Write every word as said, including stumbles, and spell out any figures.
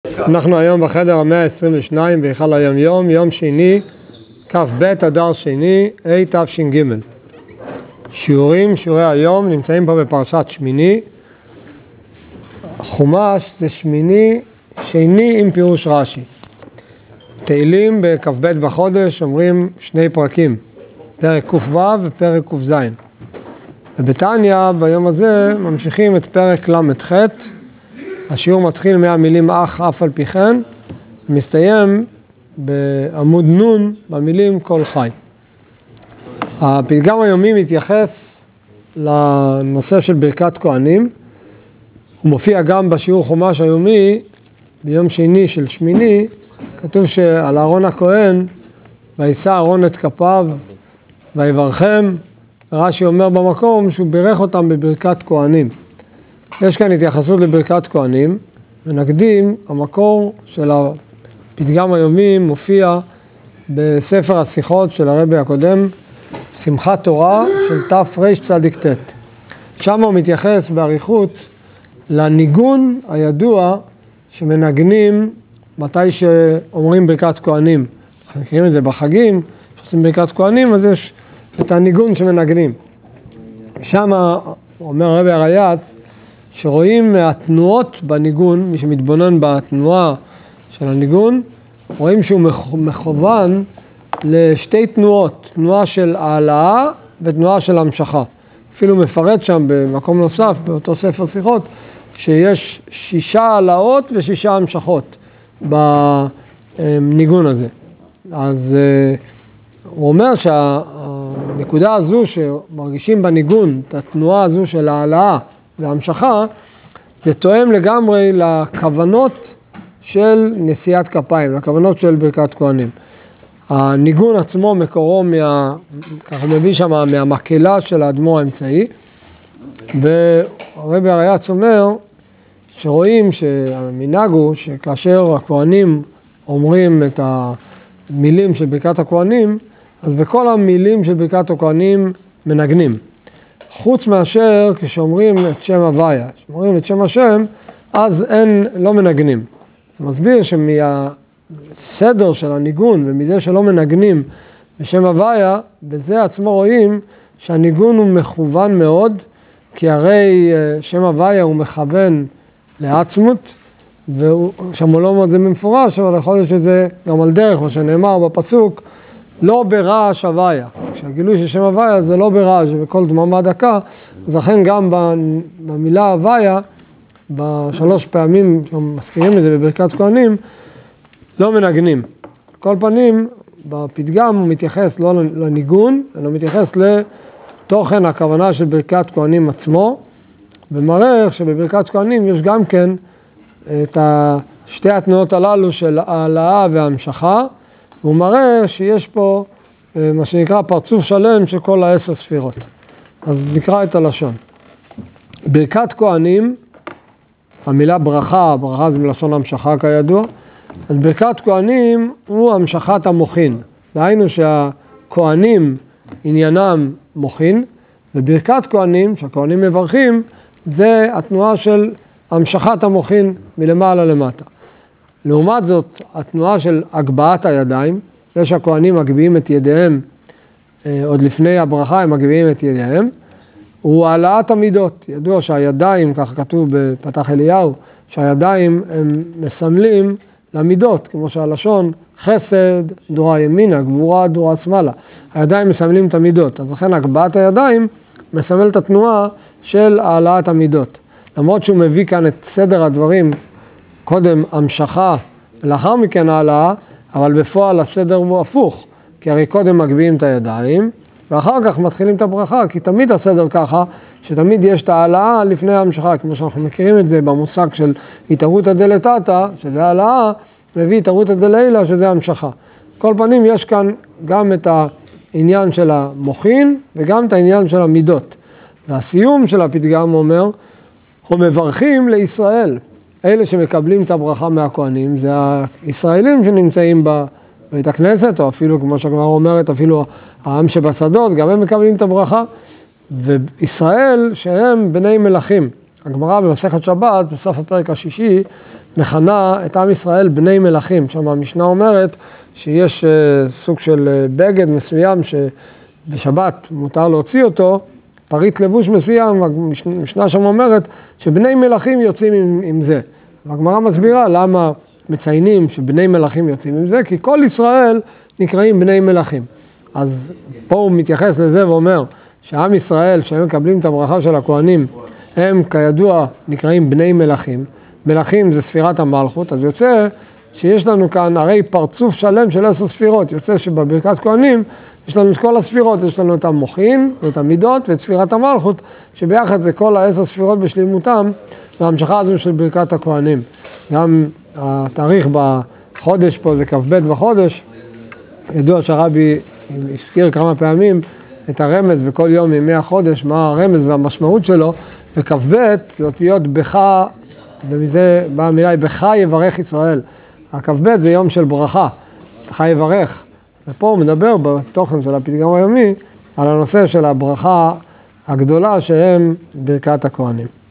אנחנו היום בחדר המאה עשרים ושתיים בהיכל היום יום, יום שני, כ"ב אדר שני, ה' תש"ג. שיעורים, שיעורי היום, נמצאים פה בפרשת שמיני. חומש זה שמיני, שני עם פירוש רש"י. תהילים בכ"ב בחודש אומרים שני פרקים, פרק ק"ו ופרק ק"ז. ובתניא ביום הזה ממשיכים את פרק למ"ח. השיעור מתחיל מהמילים אך אף על פי כן, מסתיים בעמוד נון במילים כל חי. הפתגם היומי מתייחס לנושא של ברכת כהנים, הוא מופיע גם בשיעור חומש היומי ביום שני של שמיני, כתוב שעל אהרון הכהן, וישא אהרון את כפיו ויברכם, רש"י אומר במקום שהוא בירך אותם בברכת כהנים. יש כאן התייחסות לברכת כהנים, ונקדים, המקור של הפתגם היומי מופיע בספר השיחות של הרבי הקודם, שמחת תורה של תרצ"ט. שם הוא מתייחס בעריכות לניגון הידוע שמנגנים מתי שאומרים ברכת כהנים. אנחנו מכירים את זה בחגים, כשעושים ברכת כהנים, אז יש את הניגון שמנגנים. שם אומר הרבי הריי"צ, שרואים מהתנועות בניגון, מי שמתבונן בתנועה של הניגון, רואים שהוא מכוון לשתי תנועות, תנועה של העלאה ותנועה של המשכה. אפילו מפרט שם במקום נוסף, באותו ספר שיחות, שיש שישה העלאות ושישה המשכות בניגון הזה. אז הוא אומר שהנקודה הזו שמרגישים בניגון, את התנועה הזו של העלאה והמשכה, זה תואם לגמרי לכוונות של נשיאת כפיים, לכוונות של ברכת כהנים. הניגון עצמו מקורו, מה, ככה מביא שם, מהמקהלה של האדמו"ר האמצעי, והרבי הריי"צ אומר שרואים שהמנהג הוא שכאשר הכהנים אומרים את המילים של ברכת הכהנים, אז בכל המילים של ברכת הכהנים מנגנים. חוץ מאשר כשאומרים את שם הוויה, כשאומרים את שם השם, אז אין, לא מנגנים. זה מסביר שמהסדר של הניגון ומזה שלא מנגנים בשם הוויה, בזה עצמו רואים שהניגון הוא מכוון מאוד, כי הרי שם הוויה הוא מכוון לעצמות, ושם הוא לא אומר את זה במפורש, אבל יכול להיות שזה גם על דרך, מה שנאמר בפסוק, לא ברעש הוויה. כשהגילוי של שם הוויה זה לא ברעש, ובכל דממה דקה, אז לכן גם במילה הוויה, בשלוש פעמים שמזכירים את זה בברכת כהנים, לא מנגנים. כל פנים, בפתגם הוא מתייחס לא לניגון, אלא מתייחס לתוכן הכוונה של ברכת כהנים עצמו, ומראה שבברכת כהנים יש גם כן את שתי התנועות הללו של העלאה וההמשכה, הוא מראה שיש פה מה שנקרא פרצוף שלם של כל העשר ספירות. אז נקרא את הלשון. ברכת כהנים, המילה ברכה, ברכה זה מלשון המשכה כידוע, אז ברכת כהנים הוא המשכת המוחין. דהיינו שהכהנים עניינם מוחין, וברכת כהנים, שהכהנים מברכים, זה התנועה של המשכת המוחין מלמעלה למטה. לעומת זאת, התנועה של הגבהת הידיים, זה שהכהנים מגביהים את ידיהם, עוד לפני הברכה הם מגביהים את ידיהם, הוא העלאת המידות. ידוע שהידיים, ככה כתוב בפתח אליהו, שהידיים הם מסמלים למידות, כמו שהלשון חסד, דורה ימינה, גבורה, דורה שמאלה. הידיים מסמלים את המידות, אז לכן הגבהת הידיים מסמל את התנועה של העלאת המידות. למרות שהוא מביא כאן את סדר הדברים, קודם המשכה ולאחר מכן העלאה, אבל בפועל הסדר הוא הפוך, כי הרי קודם מגביהים את הידיים, ואחר כך מתחילים את הברכה, כי תמיד הסדר ככה, שתמיד יש את העלאה לפני ההמשכה, כמו שאנחנו מכירים את זה במושג של התערותא דלתתא, שזה העלאה, מביא התערותא דלילה, שזה המשכה. כל פנים יש כאן גם את העניין של המוחין, וגם את העניין של המידות. והסיום של הפתגם אומר, אנחנו מברכים לישראל. אלה שמקבלים את הברכה מהכהנים, זה הישראלים שנמצאים בבית הכנסת, או אפילו, כמו שהגמרא אומרת, אפילו העם שבשדות, גם הם מקבלים את הברכה. וישראל שהם בני מלכים. הגמרא במסכת שבת, בסוף הפרק השישי, מכנה את עם ישראל בני מלכים. שם המשנה אומרת שיש סוג של בגד מסוים שבשבת מותר להוציא אותו, פריט לבוש מסוים, המשנה שם אומרת שבני מלכים יוצאים עם, עם זה. והגמרא מסבירה למה מציינים שבני מלכים יוצאים עם זה, כי כל ישראל נקראים בני מלכים. אז פה הוא מתייחס לזה ואומר שעם ישראל, שהם מקבלים את הברכה של הכהנים, הם כידוע נקראים בני מלכים. מלכים זה ספירת המלכות, אז יוצא שיש לנו כאן הרי פרצוף שלם של עשר ספירות. יוצא שבברכת כהנים יש לנו את כל הספירות, יש לנו את המוחין ואת המידות ואת ספירת המלכות, שביחד זה כל העשר ספירות בשלימותם, וההמשכה הזו של ברכת הכהנים. גם התאריך בחודש פה זה כ"ב בחודש, ידוע שהרבי הזכיר כמה פעמים את הרמז בכל יום מימי החודש, מה הרמז והמשמעות שלו, וכ"ב זה אותיות בך, ומזה באה המילה בך יברך ישראל. הכ"ב זה יום של ברכה, בך יברך. ופה הוא מדבר בתוכן של הפתגם היומי על הנושא של הברכה הגדולה שהם ברכת הכהנים.